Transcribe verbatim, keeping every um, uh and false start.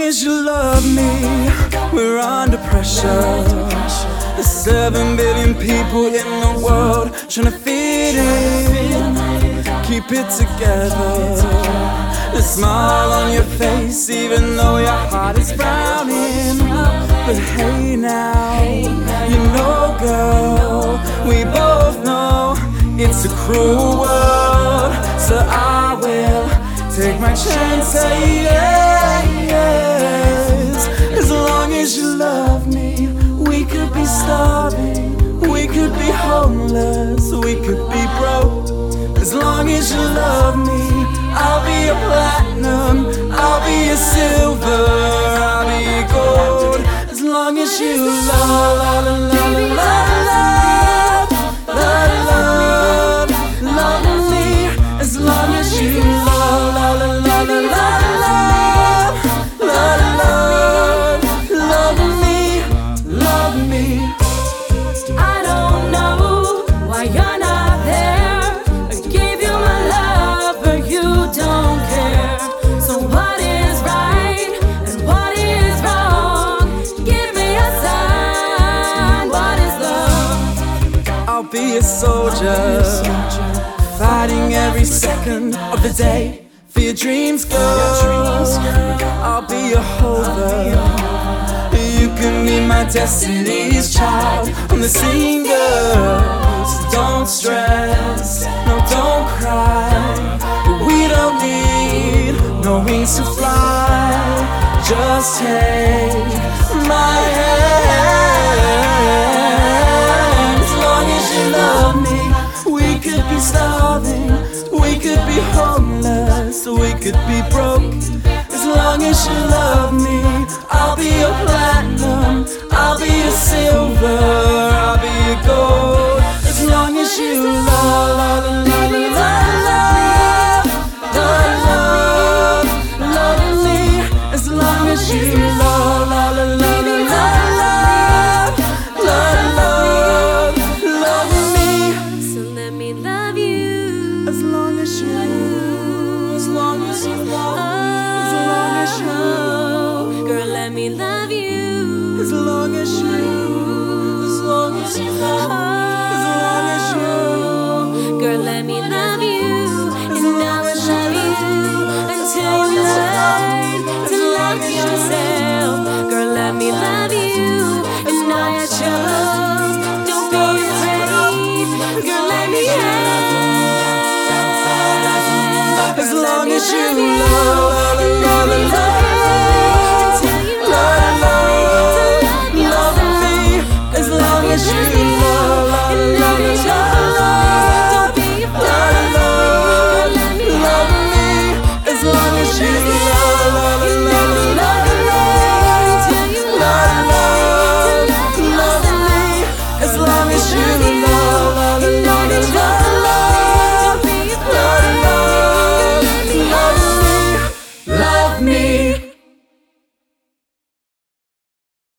as you love me, we're under pressure. There's seven billion people in the world trying to fit in. Keep it together. The smile on your face, even though your heart is frowning. But hey now, you know, girl, we both know it's a cruel world. So I will take my chance, say yes. As long as you love me, we could be starving, we could be homeless, we could be broke. As long as you love me, I'll be a platinum, I'll be a silver, I'll be a gold. As long as you love, love, love, love, love, love, love me. As long as you love, love, love, love, love, love, love, love me, love me. I don't know why you're not there. I gave you my love, but you don't care. So what is right and what is wrong? Give me a sign. What is love? I'll be a soldier, fighting every second of the day for your dreams, girl. I'll be a holder. You can be my destiny's child. I'm the singer. So don't stress, no, don't cry. We don't need no wings to fly. Just take my hand. As long as you love me, we could be starving, we could be homeless, we could be broke. As long as you love me, I'll be a platinum, I'll be a silver, I'll be a gold. As long as you love, love, love, love, love, love, love me. As long as you love, love, love, love, love, love, love me. So let me love you. As long as you, as long as you love, as long as you, Girl, let me love you. as long as you, as long as you love, as long as you, Girl, let me love you. as And I long will as you love you until you learn to love yourself. Girl, let me love you. And I chose. Don't be afraid. Girl, let me have. as long as you love.